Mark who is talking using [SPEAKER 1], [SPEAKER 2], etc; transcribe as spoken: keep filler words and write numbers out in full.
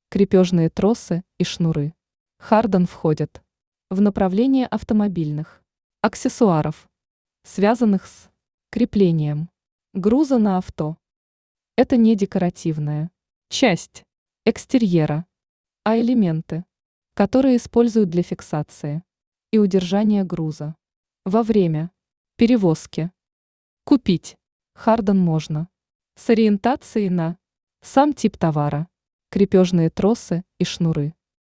[SPEAKER 1] крепежные тросы и шнуры. Хардон входит в направление автомобильных аксессуаров, связанных с креплением груза на авто. Это не декоративная часть экстерьера, а элементы, которые используют для фиксации и удержания груза во время перевозки. Купить Хардон можно с ориентацией на сам тип товара, крепежные тросы и шнуры.